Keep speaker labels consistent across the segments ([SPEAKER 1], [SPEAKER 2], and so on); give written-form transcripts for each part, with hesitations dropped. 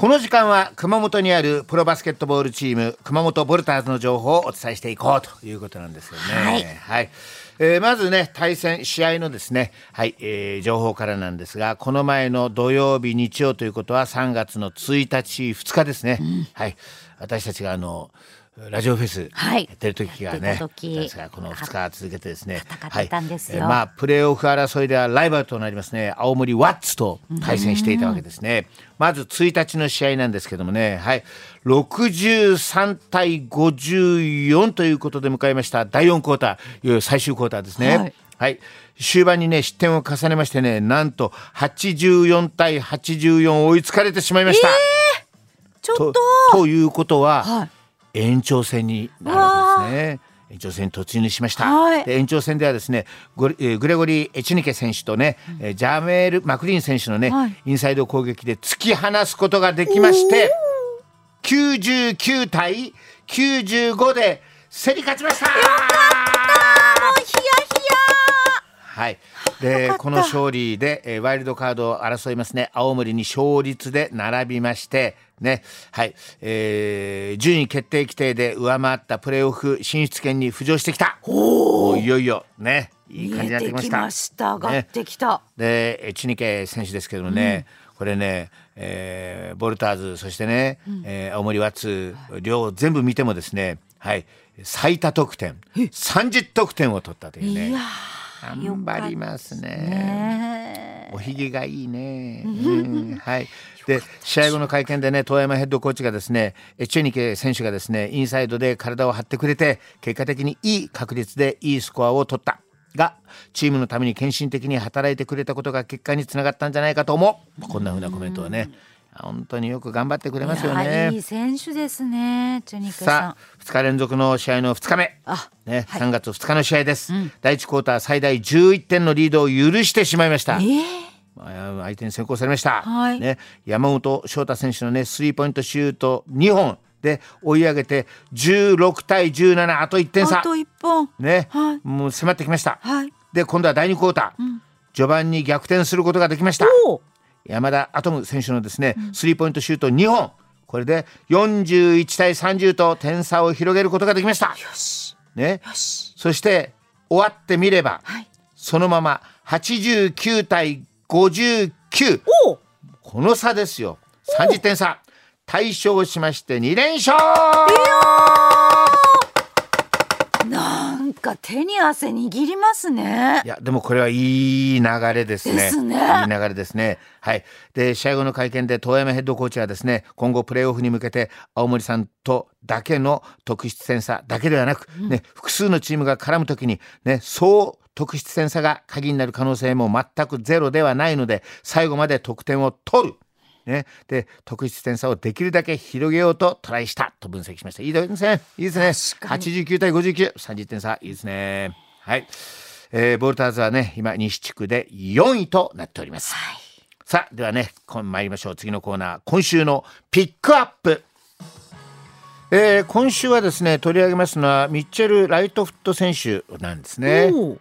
[SPEAKER 1] この時間は熊本にあるプロバスケットボールチーム熊本ボルターズの情報をお伝えしていこうということなんですよね。はい、まずね対戦試合のですね、情報からなんですが、この前の土曜日日曜ということは3月の1日2日ですね、私たちがラジオフェスやってる時がね、ですがこの2日続けてですね、
[SPEAKER 2] 戦ってたんですよ。
[SPEAKER 1] プレーオフ争いではライバルとなりますね青森ワッツと対戦していたわけですね。まず1日の試合なんですけどもね、63対54ということで迎えました第4クォーター、いよいよ最終クォーターですね。終盤にね失点を重ねましてね、なんと84対84追いつかれてしまいました。
[SPEAKER 2] ちょっと
[SPEAKER 1] ということは、延長戦になるわけですね。延長戦に突入しました。で延長戦ではですねグレゴリー・エチニケ選手とね、ジャメール・マクリーン選手のね、インサイド攻撃で突き放すことができまして、99対95で競り勝ちました。
[SPEAKER 2] よかった、もうヒヤヒ
[SPEAKER 1] ヤ。でこの勝利でワイルドカードを争いますね青森に勝率で並びましてね、順位決定規定で上回ったプレーオフ進出圏に浮上してきた。もういよいよねいい感じになってきました。
[SPEAKER 2] 上がってきた。
[SPEAKER 1] でエチニケ選手ですけどもね、これね、ボルターズそしてね、青森ワッツ両全部見てもですね、最多得点30得点を取ったというね。頑張りますね。おひげがいいね。で試合後の会見でね遠山ヘッドコーチがですねエチェニケ選手がですねインサイドで体を張ってくれて結果的にいい確率でいいスコアを取ったが、チームのために献身的に働いてくれたことが結果につながったんじゃないかと思う。こんな風なコメントはね本当によく頑張ってくれますよね。
[SPEAKER 2] いい選手ですね、チェニケさん。
[SPEAKER 1] さあ2日連続の試合の2日目、3月2日の試合です。第1クォーター最大11点のリードを許してしまいました。相手に先行されました、山本翔太選手のねスリーポイントシュート2本で追い上げて16対17、あと1点差、
[SPEAKER 2] あと1本
[SPEAKER 1] ね、もう迫ってきました。で今度は第2クォーター、序盤に逆転することができました。山田アトム選手のですね、スリーポイントシュート2本、これで41対30と点差を広げることができました。そして終わってみれば、そのまま89対59、この差ですよ。30点差、大勝しまして2連勝。
[SPEAKER 2] なんか手に汗握りますね。
[SPEAKER 1] いやでもこれはいい流れですね。いい流れですね。で試合後の会見で遠山ヘッドコーチはですね、今後プレーオフに向けて青森さんとだけの得失点差だけではなく、複数のチームが絡むときに総得失点差が鍵になる可能性も全くゼロではないので、最後まで得点を取る、で得失点差をできるだけ広げようとトライしたと分析しました。いいですね、いいですね。89対59、30点差、いいですね。ボルターズはね今西地区で4位となっております。さあではね参りましょう。次のコーナー、今週のピックアップ。今週はですね取り上げますのはミッチェル・ライトフット選手なんですね。こ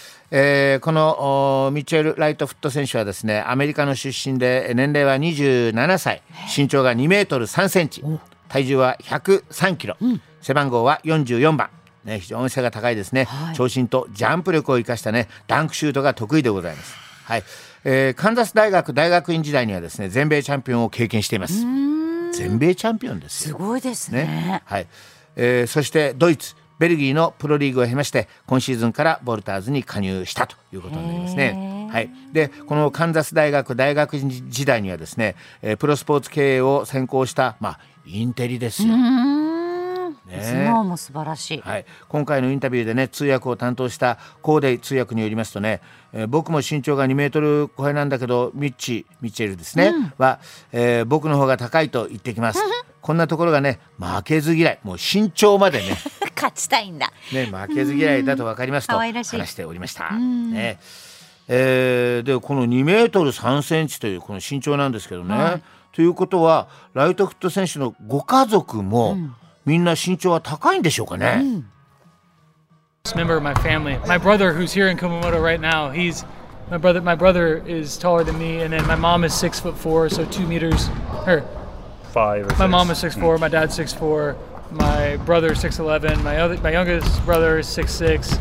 [SPEAKER 1] のミッチェル・ライトフット選手はですねアメリカの出身で年齢は27歳、身長が2メートル3センチ、体重は103キロ、背番号は44番、非常に背が高いですね。長身とジャンプ力を生かしたねダンクシュートが得意でございます。カンザス大学大学院時代にはですね全米チャンピオンを経験しています。全米チャンピオンですよ。
[SPEAKER 2] すごいですね。
[SPEAKER 1] そしてドイツベルギーのプロリーグを経まして今シーズンからボルターズに加入したということになりますね。でこのカンザス大学大学時代にはですね、プロスポーツ経営を専攻した、インテリですよ。
[SPEAKER 2] 頭脳も素晴らしい。
[SPEAKER 1] 今回のインタビューでね通訳を担当したコーデイ通訳によりますとね、僕も身長が2メートル超えなんだけどミッチェルですね、は、僕の方が高いと言ってきます。こんなところがね負けず嫌い、もう身長までね
[SPEAKER 2] 勝ちたいんだ、
[SPEAKER 1] 負けず嫌いだと分かりますと話しておりました。でこの2メートル3センチというこの身長なんですけどね、ということはライトフット選手のご家族も、みんな身長は高いんでしょうかね。
[SPEAKER 3] Member of my family, my brother who's here in Kumamoto right now, my brother is taller than me, and then my mom is 6'4", so 2 meters, or
[SPEAKER 4] 5 or 6.
[SPEAKER 3] My mom is 6'4", my dad's 6'4", my brother is 6'11", my youngest brother is 6'6",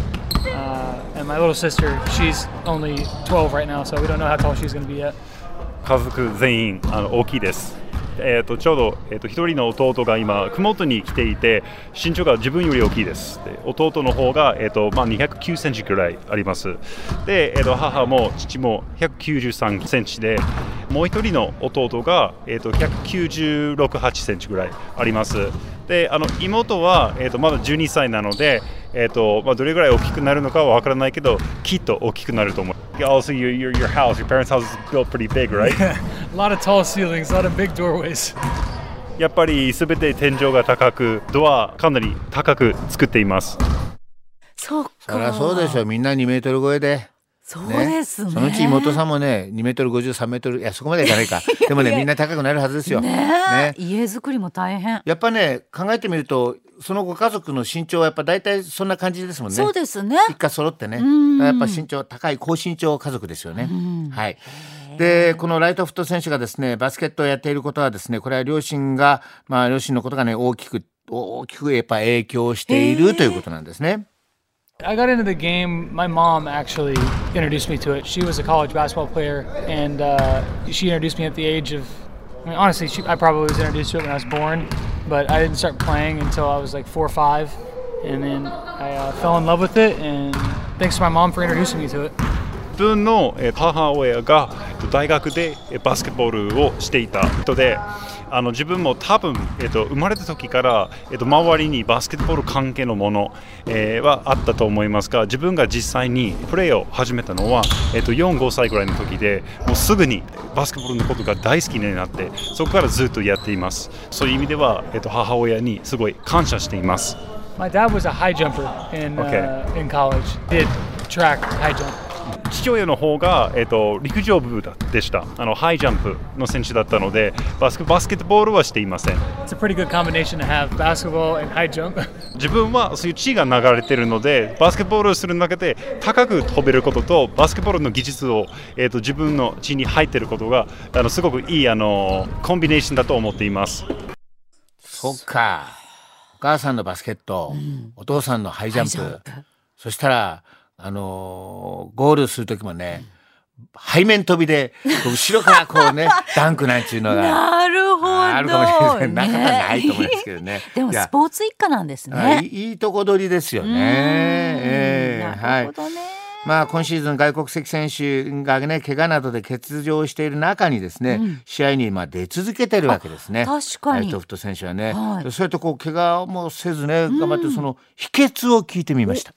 [SPEAKER 3] and my little sister, she's only 12 right now, so we don't know how tall she's going to be yet.
[SPEAKER 4] 家族全員大きいです。ちょうど、一人の弟が今熊本に来ていて身長が自分より大きいです。で弟の方が、209センチくらいあります。で、母も父も193センチでもう一人の弟が、196、8センチくらいあります。で妹は、まだ12歳なので、どれぐらい大きくなるのかはわからないけどきっと大きくなると思う。Also, your house, your parents' house is built pretty big, right?
[SPEAKER 3] A lot of tall ceilings, a lot of big doorways.
[SPEAKER 4] やっぱりすべて天井が高く、ドアかなり高く作っています。
[SPEAKER 2] そっか。
[SPEAKER 1] そりゃそうでしょ。みんな2メートル超えで。
[SPEAKER 2] そうですね。
[SPEAKER 1] そのうち妹さんもね2メートル50、3メートル、いやそこまでいかないか。でもねみんな高くなるはずですよ。
[SPEAKER 2] ね。家づくりも大変。
[SPEAKER 1] やっぱね考えてみるとそのご家族の身長はやっぱ大体そんな感じですもんね。
[SPEAKER 2] そうですね。
[SPEAKER 1] 一家揃ってね。やっぱ身長高い高身長家族ですよね。はい。でこのライトフット選手がですねバスケットをやっていることはですねこれは両親のことがね大きくやっぱ影響しているということなんですね。
[SPEAKER 3] I got into the game. My mom actually introduced me to it. She was a college basketball player, and she introduced me at the age of. I mean, honestly, I probably was introduced to it when I was born, but I didn't start playing until I was like 4 or 5, and then I fell in love with it. And thanks to my mom for introducing me to it.
[SPEAKER 4] 自分の母親が大学でバスケットボールをしていた人で自分も多分、生まれた時から、周りにバスケットボール関係のもの、はあったと思いますが自分が実際にプレーを始めたのは、4、5歳ぐらいの時でもうすぐにバスケットボールのことが大好きになってそこからずっとやっています。そういう意味では、母親にすごい感謝しています。
[SPEAKER 3] My dad was a high jumper in college. Did track high jump.
[SPEAKER 4] 父親の方が、陸上部でした。ハイジャンプの選手だったのでバスケットボールはしていません。
[SPEAKER 3] It's a pretty good combination to have basketball and high jump.
[SPEAKER 4] 自分はそういう血が流れているのでバスケットボールをする中で高く飛べることとバスケットボールの技術を、自分の血に入っていることがすごくいいコンビネーションだと思っています。
[SPEAKER 1] そっか。お母さんのバスケット、お父さんのハイジャンプ、そしたらゴールする時もね、背面飛びで後ろからこうねダンクなんていうのが
[SPEAKER 2] なるほど
[SPEAKER 1] あるかもしれない。なかなかないと思いますけどね。
[SPEAKER 2] でもスポーツ一家なんですね。
[SPEAKER 1] いいとこ取りですよね。
[SPEAKER 2] なるほどね。
[SPEAKER 1] 今シーズン外国籍選手がね怪我などで欠場している中にですね、試合に出続けてるわけですね。
[SPEAKER 2] 確かに。
[SPEAKER 1] ライトフット選手はね、そうやって怪我もせずね頑張ってその秘訣を聞いてみました。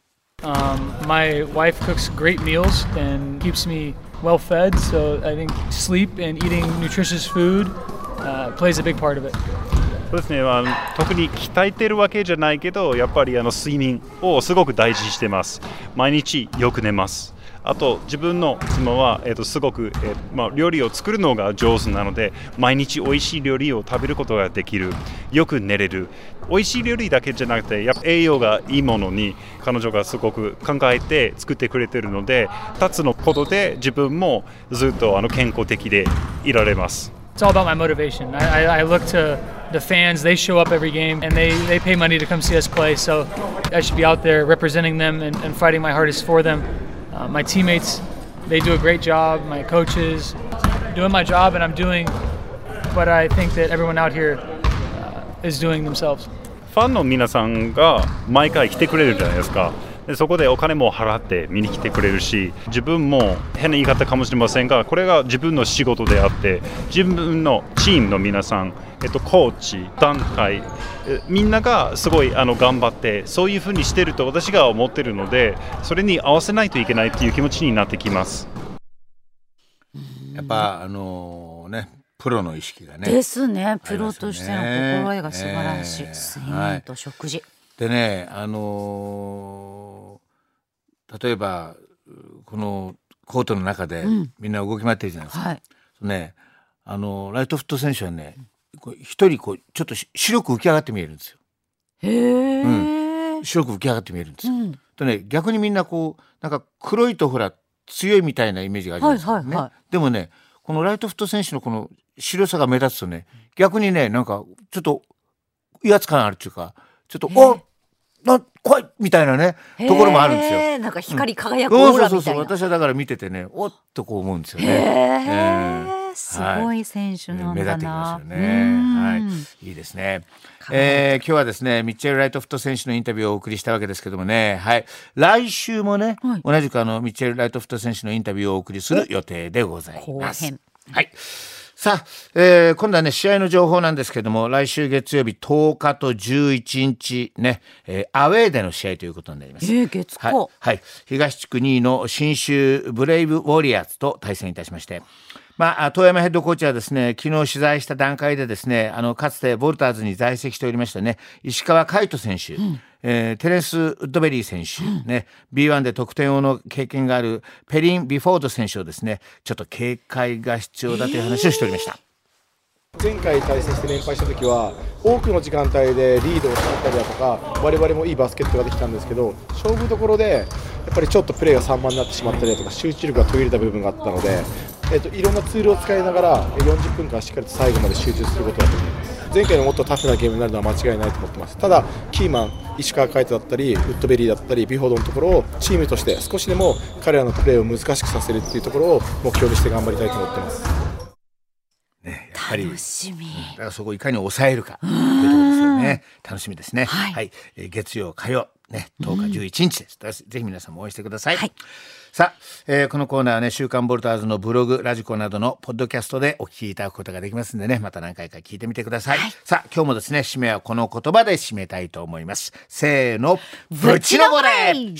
[SPEAKER 3] My wife cooks great meals and keeps me well fed, so I think sleep and eating nutritious food plays a big part of it.
[SPEAKER 4] そうですね、特に鍛えてるわけじゃないけどやっぱり睡眠をすごく大事にしてます。毎日よく寝ます。あと自分の妻は、すごく、料理を作るのが上手なので毎日おいしい料理を食べることができる。よく寝れる。おいしい料理だけじゃなくてやっぱ栄養がいいものに彼女がすごく考えて作ってくれているので2つのことで自分もずっと健康的でいられます。
[SPEAKER 3] It's all about my motivation. I look to the fans. They show up every game and they pay money to come see us play. So I should be out there representing them and fighting my hardest for them. My teammates, they do a great job. My coaches, doing my job, and I'm doing what I think that everyone out here is doing themselves.
[SPEAKER 4] ファンの皆さんが毎回来てくれるじゃないですか。でそこでお金も払って見に来てくれるし自分も変な言い方かもしれませんがこれが自分の仕事であって自分のチームの皆さん、コーチ団体みんながすごい頑張ってそういうふうにしてると私が思ってるのでそれに合わせないといけないっていう気持ちになってきます。
[SPEAKER 1] やっぱプロの意識がね
[SPEAKER 2] ですね。プロとしての心得が素晴らしい。睡眠と食事、
[SPEAKER 1] でね例えばこのコートの中でみんな動き回ってるじゃないですか、ライトフット選手はね一人ちょっと白く浮き上がって見えるんですよ。白く浮き上がって見えるんですよ。でね逆にみんななんか黒いとほら強いみたいなイメージがあるじゃないですかね。でもねこのライトフット選手のこの白さが目立つとね、逆にね、なんかちょっと威圧感あるっていうか、ちょっと怖いみたいなねところもあるんですよ。
[SPEAKER 2] なんか光り輝くオーラみたいな。
[SPEAKER 1] そう私はだから見ててね、おっとこう思うんですよね。
[SPEAKER 2] すごい選手なんだな。
[SPEAKER 1] 目立ってきますよね。いいですね。今日はですね、ミッチェル・ライトフット選手のインタビューをお送りしたわけですけどもね、来週もね、同じくミッチェル・ライトフット選手のインタビューをお送りする予定でございます。さあ、今度はね、試合の情報なんですけども、来週月曜日10日と11日ね、アウェーでの試合ということになります。
[SPEAKER 2] 月火。
[SPEAKER 1] 東地区2位の信州ブレイブウォリアーズと対戦いたしまして、遠山ヘッドコーチはですね、昨日取材した段階でですね、かつてボルターズに在籍しておりましたね、石川海人選手、テレンス・ウッドベリー選手、B1 で得点王の経験があるペリン・ビフォード選手をですね、ちょっと警戒が必要だという話をしておりました。
[SPEAKER 5] 前回対戦して連敗した時は多くの時間帯でリードをしてったりだとか、我々もいいバスケットができたんですけど、勝負どころでやっぱりちょっとプレーが散漫になってしまったりだとか、集中力が途切れた部分があったので、いろんなツールを使いながら40分間しっかりと最後まで集中することだと思います。前回のもっとタフなゲームになるのは間違いないと思ってます。ただキーマン石川海人だったりウッドベリーだったりビフォードのところをチームとして少しでも彼らのプレーを難しくさせるっていうところを目標にして頑張りたいと思ってます。
[SPEAKER 1] やっぱり
[SPEAKER 2] 楽しみ。
[SPEAKER 1] だからそこをいかに抑えるかというところですよね。楽しみですね。月曜火曜ね、10日11日です。ぜひ皆さんも応援してください。さあ、このコーナーはね、週刊ボルターズのブログ、ラジコなどのポッドキャストでお聞きいただくことができますんでね、また何回か聞いてみてください。さあ、今日もですね、締めはこの言葉で締めたいと思います。せーの、ぶちのぼれ。